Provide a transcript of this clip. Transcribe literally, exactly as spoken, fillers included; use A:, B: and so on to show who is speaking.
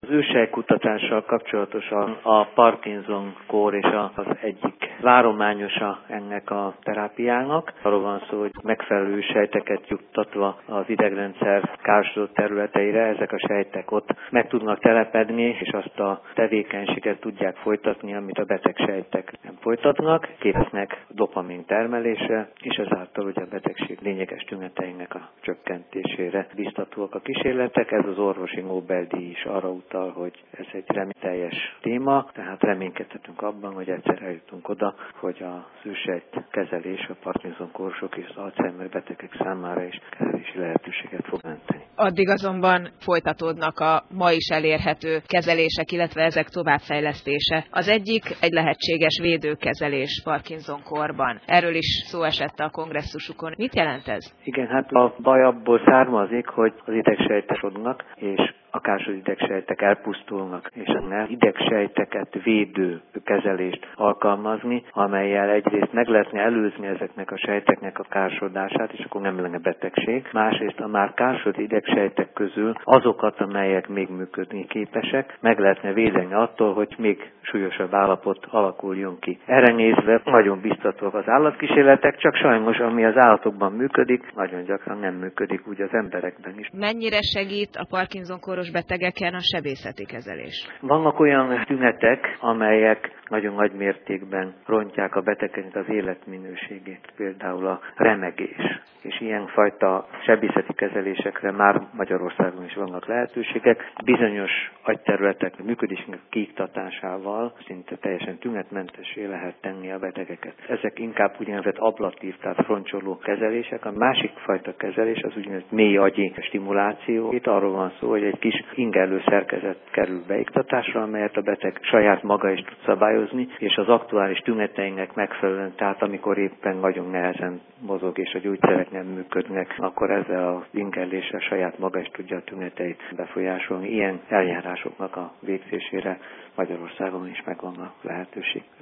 A: Az ősejkutatással kapcsolatosan a Parkinson-kór és az egyik várományosa ennek a terápiának. Arról van szó, hogy megfelelő sejteket juttatva az idegrendszer károsodott területeire, ezek a sejtek ott meg tudnak telepedni, és azt a tevékenységet tudják folytatni, amit a beteg sejtek nem folytatnak, képeznek dopamin termelésre, és ezáltal ugye a betegség lényeges tüneteinek a csökkentésére biztatóak a kísérletek. Ez az orvosi Nobel-díj is arra utal, hogy ez egy reményteljes téma, tehát reménykedhetünk abban, hogy egyszer eljutunk oda, hogy az ősejt kezelés a Parkinson-kórsok és az Alzheimer betegek számára is kezelési lehetőséget fog menteni.
B: Addig azonban folytatódnak a ma is elérhető kezelések, illetve ezek továbbfejlesztése. Az egyik egy lehetséges védőkezelés Parkinson-kórban. Erről is szó esett a kongresszusukon. Mit jelent ez?
A: Igen, hát a baj abból származik, hogy az idegsejtek sodnak, és a károsodott idegsejtek elpusztulnak, és az idegsejteket védő kezelést alkalmazni, amellyel egyrészt meg lehetne előzni ezeknek a sejteknek a károsodását, és akkor nem lenne betegség. Másrészt a már károsodott idegsejtek közül azokat, amelyek még működni képesek, meg lehetne védeni attól, hogy még súlyosabb állapot alakuljon ki. Erre nézve nagyon biztatóak az állatkísérletek, csak sajnos ami az állatokban működik, nagyon gyakran nem működik úgy az emberekben is.
B: Mennyire segít a Parkinson-kóros betegeken a sebészeti kezelés?
A: Vannak olyan tünetek, amelyek nagyon nagy mértékben rontják a betegeknek az életminőségét, például a remegés. És ilyenfajta sebészeti kezelésekre már Magyarországon is vannak lehetőségek. Bizonyos agyterületek működésnek kiiktatásával szinte teljesen tünetmentessé lehet tenni a betegeket. Ezek inkább úgynevezett ablatív, tehát froncsoló kezelések. A másik fajta kezelés az úgynevezett mély agyi stimuláció. Itt arról van szó, hogy egy kis ingerlő szerkezet kerül beiktatásra, amelyet a beteg saját maga is tud szabályozni, és az aktuális tüneteinek megfelelően, tehát amikor éppen nagyon nehezen mozog és a gyógyszerek nem működnek, akkor ezzel az ingerléssel saját maga is tudja a tüneteit befolyásolni. Ilyen eljárásoknak a végzésére Magyarországon is megvan a lehetőség.